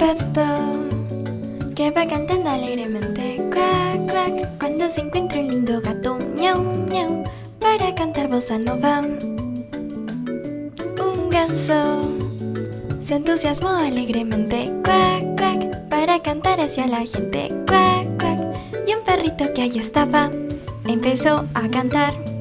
pato que va cantando alegremente, cuac, cuac, cuando se encuentra un lindo gato, miau, miau, para cantar bossa nova. Un ganso se entusiasmó alegremente, cuac, cuac, para cantar hacia la gente, cuac, cuac, y un perrito que allí estaba empezó a cantar.